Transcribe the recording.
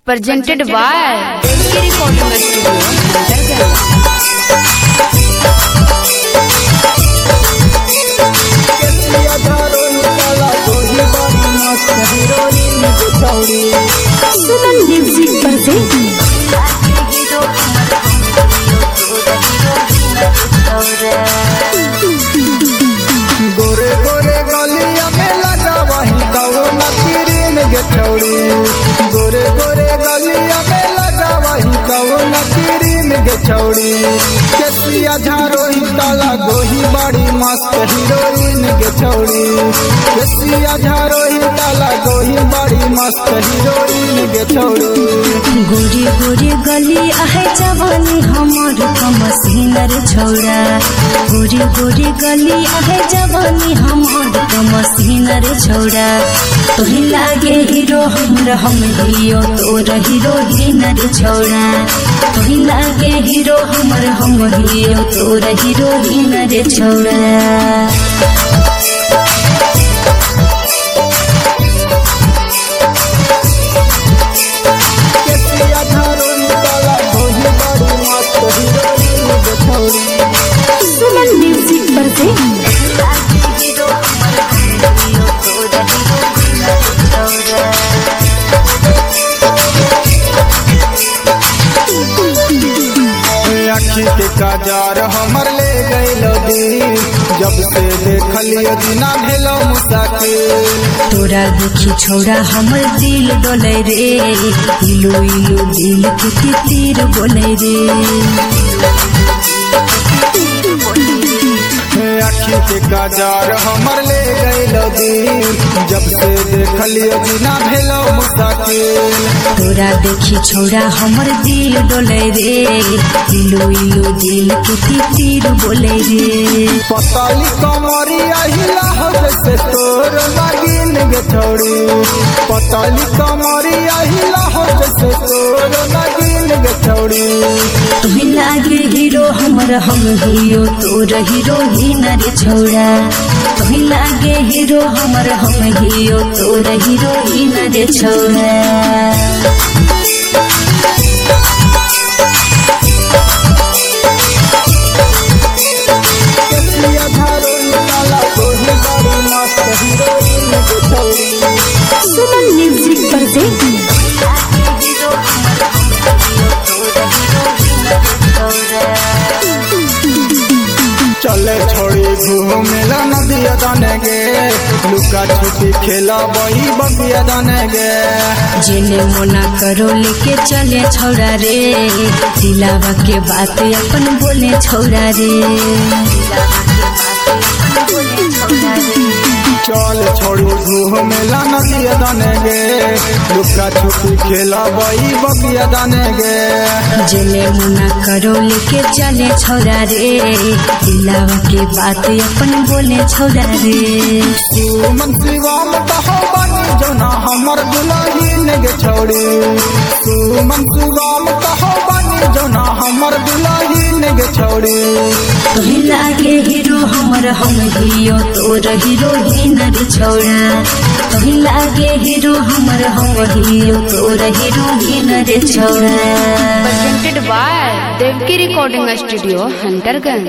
presented by Devki Recording Studio, Sunan Music present. गोरे गोरे गलिया में लगा वही कौन किरीन गे छौड़ी। गोरे गोरे गलिया में लगा वही कौन किरीन गे छौड़ी। केसिया झारो ही ताला गोही बड़ी मस्त हीरोइन गे छौड़ी। केसिया झारो ही ताला गोही बड़ी मस्त हीरोइन गे छौड़ी। गोरी गोरी गली आहे जवानी हमर कमसीनर छौड़ा। गोरी गोरी गली आहे जवानी हमर कमसीनर छौड़ा। तोही लागे हीरो हमरा हम हियो तोर हीरोइनर छौड़ा। तोही लागे हीरो हमर हम हियो तोर हीरोइनर छौड़ा। Sunan Music present. अखी के काजार हमर ले गइल दिल। जब से देखलियो दिना भेलो मुसाकिल। तोरा देखी छोड़ा हमर दिल डोले रे। इलो इलो दिल के तीर बोले रे। अखी के काजार हमर ले गइल दिल। जब से देखलियो दिना भेलो मुसाकिल। तोरा देखी छोड़ा हमर दिल डोले रे। इलो इलो दिल के तीर बोले रे। पताली कमरिया हिला हो जैसे तोर नागिन गे छौड़ी। पताली कमरिया हिला हो जैसे तोर नागिन गे छौड़ी। तुम्हें लागे हीरो हमर हम हियो तोर हीरोइनर छौड़ा। तुम्हें लागे हीरो हमर हम हियो तोर हीरोइनर छौड़ा। Sunan Music present. चले छोड़ी घूमेला नदिया दाने गे। लुका छुपी खेला वही बगिया दाने गे। जेने मोना करो लेके चले छौड़ा रे। दिलावा के बात अपन बोले छौड़ा रे। चल छोड़ी घूमेला नदिया दाने गे। लुका छुपी खेला वही बगिया दाने गे। जेने मुना करो लेके चले छौड़ा रे। दिलावा के बात अपन बोले छौड़ा रे। सुमन शिवम कहो बनी जोना हमर दुल्हन गे छौड़ी। सुमन शिवम कहो बनी जोना हमर दुल्हन गे छौड़ी। तोही लागे हीरो हमर हम हियो तोर हीरोइनर छौड़ा। तोही लागे हीरो हमर हम हियो तोर हीरोइनर छौड़ा। presented by Devki Recording Studio, Hunterganj.